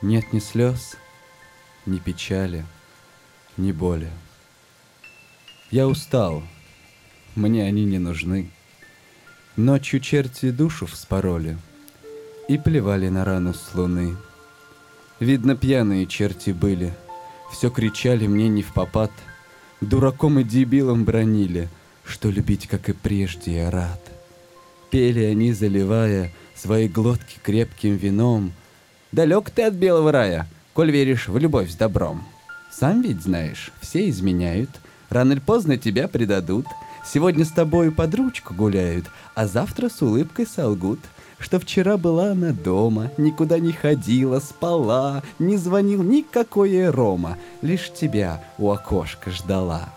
Нет ни слез, ни печали, ни боли. Я устал, мне они не нужны. Ночью черти душу вспороли и плевали на рану с луны. Видно, пьяные черти были, все кричали мне невпопад, дураком и дебилом бранили, что любить, как и прежде, я рад. Пели они, заливая свои глотки крепким вином: «Далек ты от белого рая, коль веришь в любовь с добром. Сам ведь знаешь, все изменяют, рано или поздно тебя предадут. Сегодня с тобою под ручку гуляют, а завтра с улыбкой солгут, что вчера была она дома, никуда не ходила, спала, не звонил никакой Рома, лишь тебя у окошка ждала».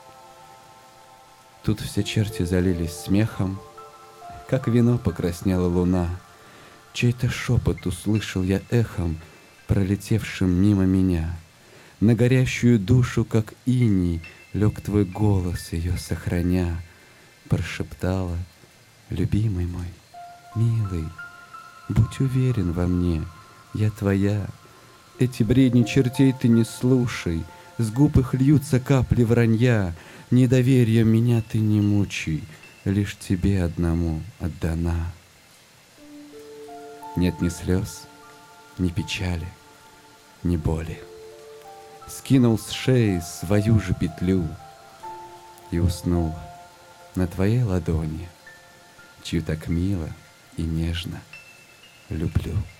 Тут все черти залились смехом, как вино покраснела луна. Чей-то шепот услышал я эхом, пролетевшим мимо меня. На горящую душу, как иней, лег твой голос, ее сохраня. Прошептала: любимый мой, милый, будь уверен во мне, я твоя. Эти бредни чертей ты не слушай, с губ их льются капли вранья. Недоверием меня ты не мучай, лишь тебе одному отдана. Нет ни слез, ни печали, ни боли. Скинул с шеи свою же петлю и уснул на твоей ладони, чью так мило и нежно люблю.